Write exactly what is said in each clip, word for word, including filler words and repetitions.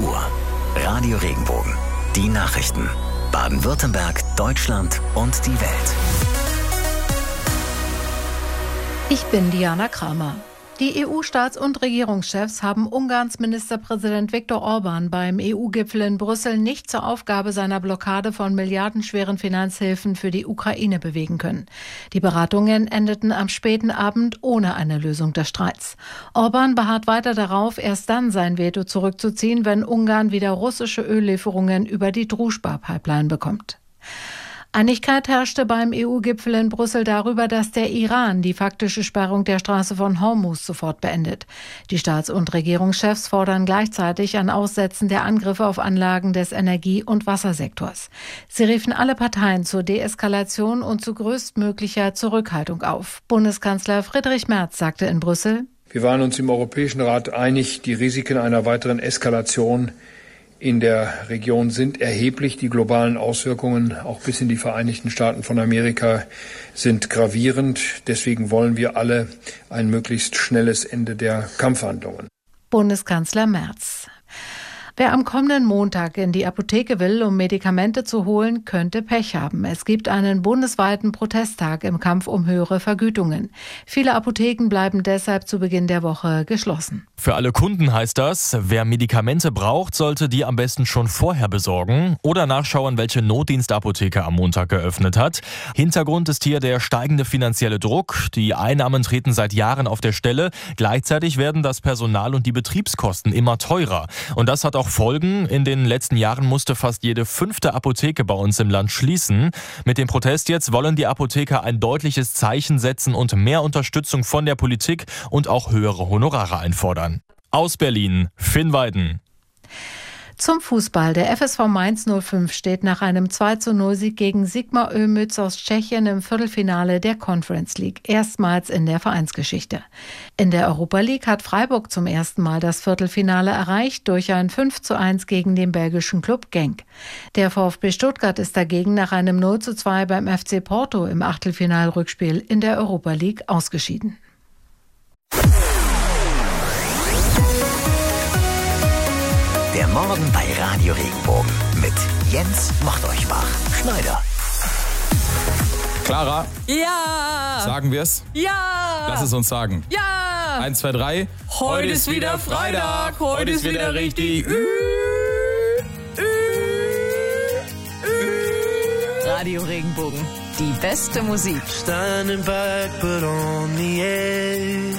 Uhr. Radio Regenbogen. Die Nachrichten. Baden-Württemberg, Deutschland und die Welt. Ich bin Diana Kramer. Die E U-Staats- und Regierungschefs haben Ungarns Ministerpräsident Viktor Orbán beim E U-Gipfel in Brüssel nicht zur Aufgabe seiner Blockade von milliardenschweren Finanzhilfen für die Ukraine bewegen können. Die Beratungen endeten am späten Abend ohne eine Lösung des Streits. Orbán beharrt weiter darauf, erst dann sein Veto zurückzuziehen, wenn Ungarn wieder russische Öllieferungen über die Druzhba-Pipeline bekommt. Einigkeit herrschte beim E U-Gipfel in Brüssel darüber, dass der Iran die faktische Sperrung der Straße von Hormuz sofort beendet. Die Staats- und Regierungschefs fordern gleichzeitig ein Aussetzen der Angriffe auf Anlagen des Energie- und Wassersektors. Sie riefen alle Parteien zur Deeskalation und zu größtmöglicher Zurückhaltung auf. Bundeskanzler Friedrich Merz sagte in Brüssel: Wir waren uns im Europäischen Rat einig, die Risiken einer weiteren Eskalation in der Region sind erheblich. Die globalen Auswirkungen, auch bis in die Vereinigten Staaten von Amerika, sind gravierend. Deswegen wollen wir alle ein möglichst schnelles Ende der Kampfhandlungen. Bundeskanzler Merz. Wer am kommenden Montag in die Apotheke will, um Medikamente zu holen, könnte Pech haben. Es gibt einen bundesweiten Protesttag im Kampf um höhere Vergütungen. Viele Apotheken bleiben deshalb zu Beginn der Woche geschlossen. Für alle Kunden heißt das, wer Medikamente braucht, sollte die am besten schon vorher besorgen oder nachschauen, welche Notdienstapotheke am Montag geöffnet hat. Hintergrund ist hier der steigende finanzielle Druck. Die Einnahmen treten seit Jahren auf der Stelle. Gleichzeitig werden das Personal und die Betriebskosten immer teurer. Und das hat auch Folgen. In den letzten Jahren musste fast jede fünfte Apotheke bei uns im Land schließen. Mit dem Protest jetzt wollen die Apotheker ein deutliches Zeichen setzen und mehr Unterstützung von der Politik und auch höhere Honorare einfordern. Aus Berlin, Finn Weiden. Zum Fußball. Der F S V Mainz null fünf steht nach einem zwei zu null Sieg gegen Sigma Ömütz aus Tschechien im Viertelfinale der Conference League. Erstmals in der Vereinsgeschichte. In der Europa League hat Freiburg zum ersten Mal das Viertelfinale erreicht durch ein fünf zu eins gegen den belgischen Club Genk. Der VfB Stuttgart ist dagegen nach einem null zu zwei beim F C Porto im Achtelfinalrückspiel in der Europa League ausgeschieden. Der Morgen bei Radio Regenbogen mit Jens Machteuchbach-Schneider. Clara? Ja! Sagen wir es? Ja! Lass es uns sagen. Ja! Eins, zwei, drei. Heute ist wieder Freitag. Heute ist wieder richtig. Radio Regenbogen. Die beste Musik. Standing back but on the edge.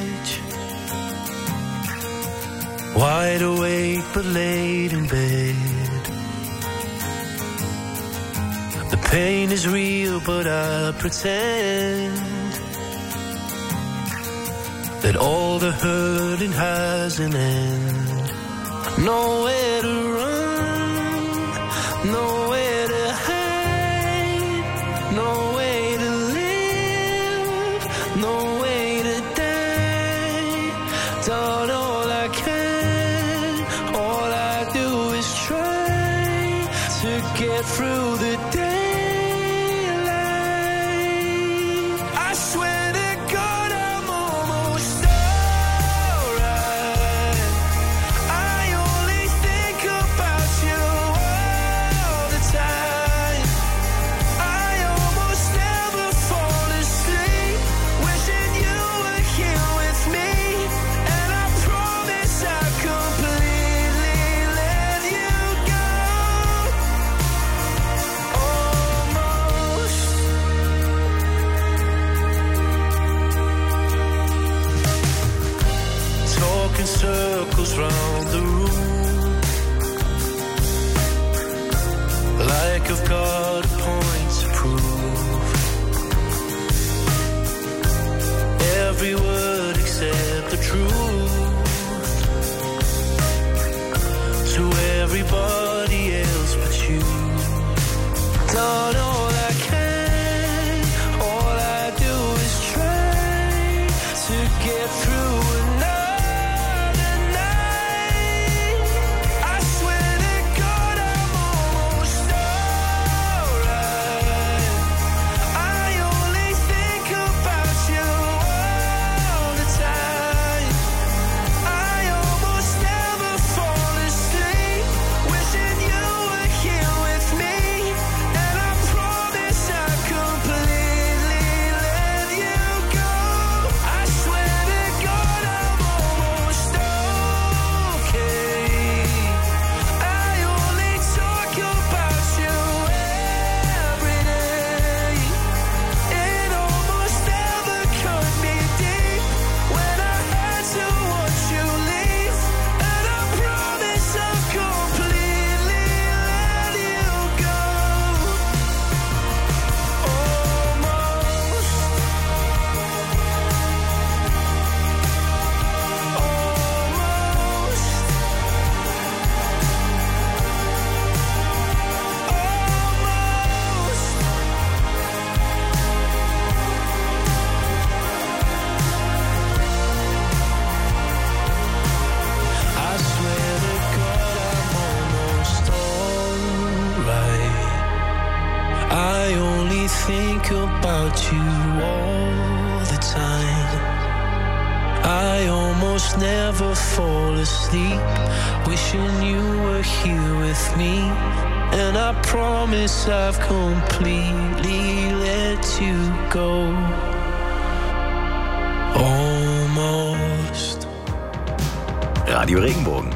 Wide awake but late in bed. The pain is real but I pretend that all the hurting has an end. Nowhere to run, nowhere to hide, no way to live, no way to die. Done all I can, all I do is try to get through the daylight. I swear to God I'm almost alright. I only think about you all the time. I almost never fall asleep, wishing you were here with me. And I promise I'll completely let you go. Almost. Talking circles round the room, like I've got a point to prove. Every word except the truth to everybody else but you. Done all I can, all I do is try to get through another night. I swear to God I'm almost alright. I only think about you all the time. I almost never fall asleep, about you all the time. I almost never fall asleep, wishing you were here with me. And I promise I've completely let you go. Almost. Radio Regenbogen.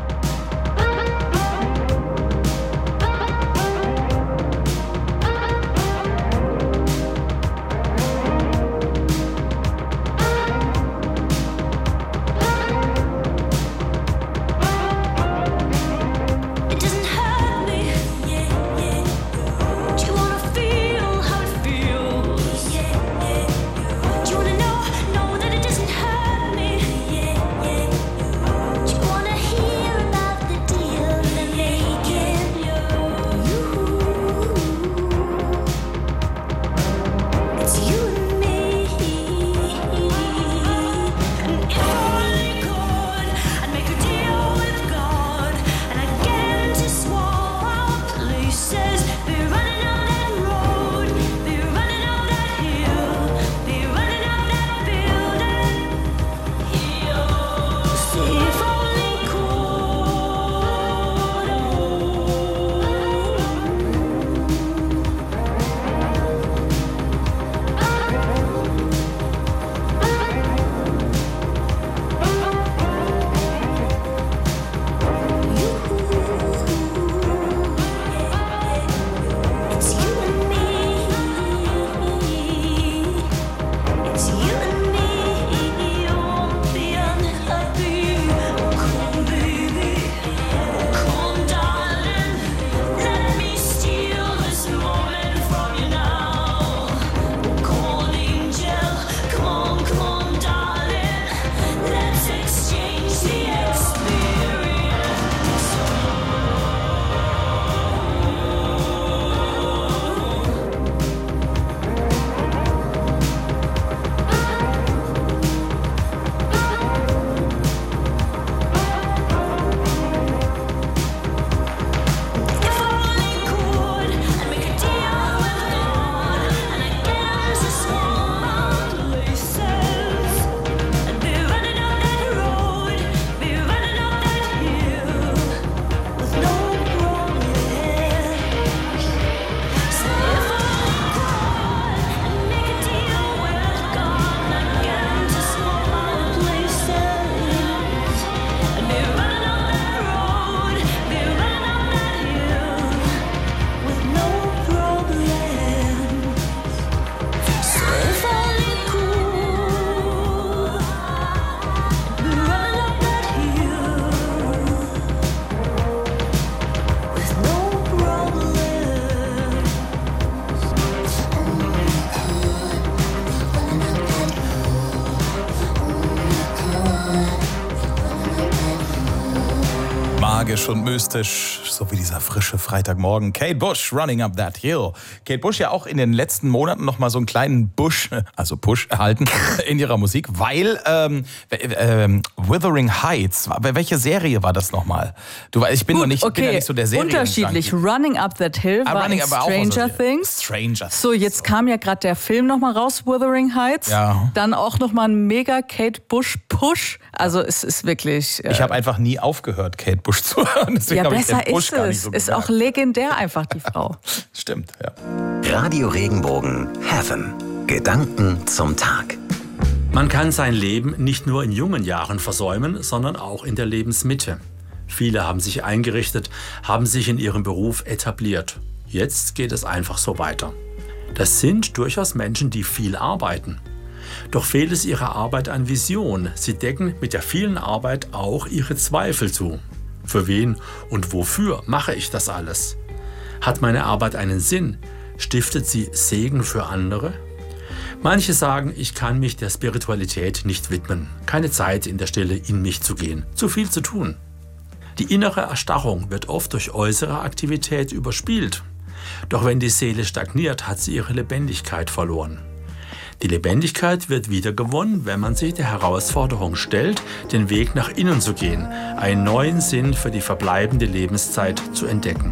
Magisch und mystisch, so wie dieser frische Freitagmorgen. Kate Bush, Running Up That Hill. Kate Bush ja auch in den letzten Monaten noch mal so einen kleinen Bush, also Push erhalten in ihrer Musik, weil ähm, äh, Wuthering Heights, welche Serie war das nochmal? Du, ich bin Gut, noch nicht, okay. bin ja nicht so der Serien. Unterschiedlich. Running Up That Hill ah, war Running, in aber Stranger auch so Things. Stranger So, jetzt kam ja gerade der Film nochmal raus, Wuthering Heights. Ja. Dann auch nochmal ein mega Kate Bush Push. Also es ist wirklich... Äh, ich habe einfach nie aufgehört, Kate Bush zu hören. Deswegen ja, ich besser den Bush ist gar nicht es. so Ist gemerkt. auch legendär einfach, die Frau. Stimmt, ja. Radio Regenbogen Heaven. Gedanken zum Tag. Man kann sein Leben nicht nur in jungen Jahren versäumen, sondern auch in der Lebensmitte. Viele haben sich eingerichtet, haben sich in ihrem Beruf etabliert. Jetzt geht es einfach so weiter. Das sind durchaus Menschen, die viel arbeiten. Doch fehlt es ihrer Arbeit an Vision. Sie decken mit der vielen Arbeit auch ihre Zweifel zu. Für wen und wofür mache ich das alles? Hat meine Arbeit einen Sinn? Stiftet sie Segen für andere? Manche sagen, ich kann mich der Spiritualität nicht widmen. Keine Zeit in der Stille in mich zu gehen. Zu viel zu tun. Die innere Erstarrung wird oft durch äußere Aktivität überspielt. Doch wenn die Seele stagniert, hat sie ihre Lebendigkeit verloren. Die Lebendigkeit wird wieder gewonnen, wenn man sich der Herausforderung stellt, den Weg nach innen zu gehen, einen neuen Sinn für die verbleibende Lebenszeit zu entdecken.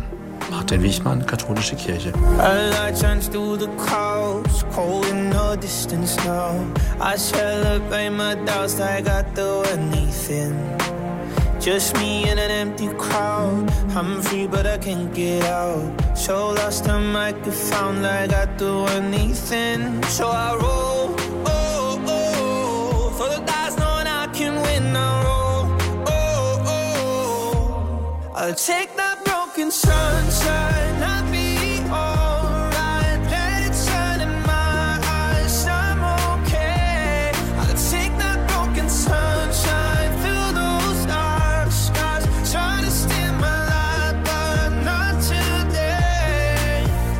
Martin Wichmann, Katholische Kirche. A light shines through the clouds, cold in no distance now. I celebrate my doubts like I do anything. Just me in an empty crowd. I'm free but I can't get out. So lost I might get found like I do anything. So I roll, oh, oh, for the dice knowing I can win. I roll, oh, oh, I'll take that broken sunshine. I'll be alright. Let it shine in my eyes. I'm okay. I'll take that broken sunshine. Fill those dark skies. Try to steal my light, but not today.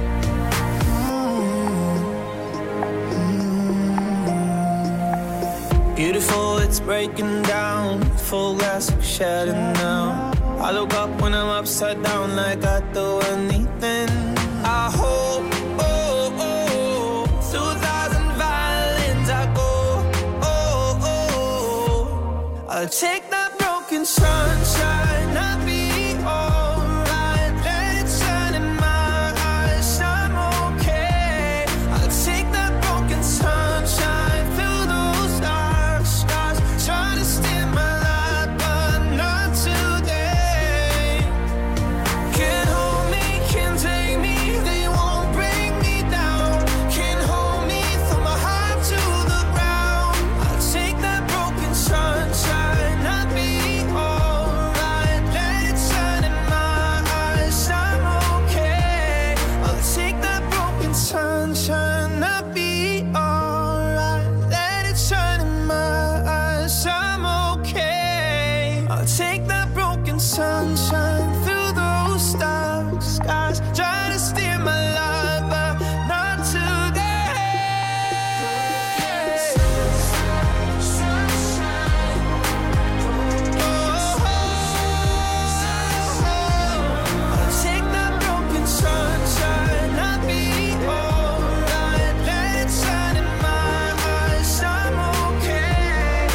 Mm-hmm. Beautiful, it's breaking down. Full glass of shadow now. I look up when I'm upside down like I do anything. I hope, oh, oh, through a thousand violins I go, oh, oh, I'll take that broken sunshine. I'll be alright. Let it shine in my eyes. I'm okay. I'll take that broken sunshine. Fill those dark skies. Try to steal my light, but not today. Can't hold me, can't take me. They won't bring me down. Can't hold me, throw my heart to the ground. I'll take that broken sunshine. I'll be alright. Let it shine in my eyes. I'm okay. I'll take that broken sunshine. I'll be alright. Let it shine in my eyes. I'm okay. I'll take that broken sunshine through those dark skies. Try to steer my life, but not today. I'll take that broken sunshine. I'll be alright. Let it shine in my eyes. I'm okay.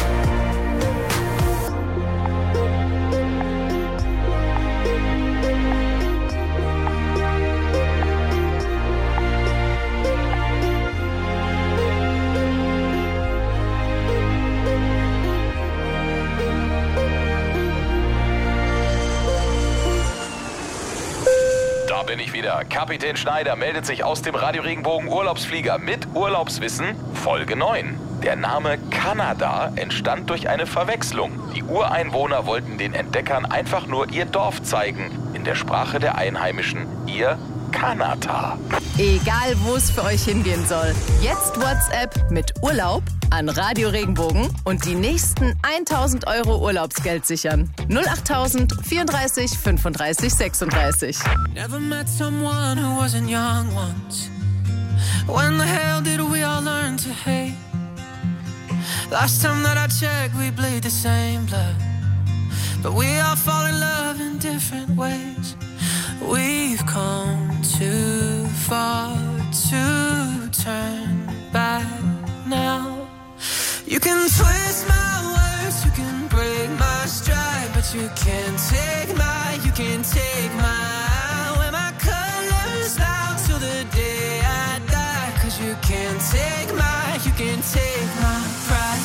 Da bin ich wieder. Kapitän Schneider meldet sich aus dem Radio Regenbogen Urlaubsflieger mit Urlaubswissen Folge neun. Der Name Kanada entstand durch eine Verwechslung. Die Ureinwohner wollten den Entdeckern einfach nur ihr Dorf zeigen. In der Sprache der Einheimischen ihr Kanata. Egal, wo es für euch hingehen soll. Jetzt WhatsApp mit Urlaub an Radio Regenbogen und die nächsten tausend Euro Urlaubsgeld sichern. null achttausend vierunddreißig fünfunddreißig sechsunddreißig. Never met someone who wasn't young once. When the hell did we all learn to hate? Last time that I checked, we bleed the same blood. But we all fall in love in different ways. We've come too far to turn back now. You can twist my words, you can break my stride, but you can't take my, you can't take my, wear my colors out till the day I die. Cause you can't take my, you can't take my pride.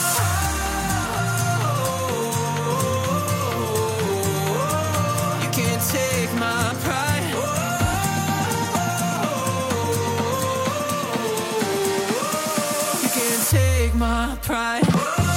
You can't take my pride. You can't take my pride.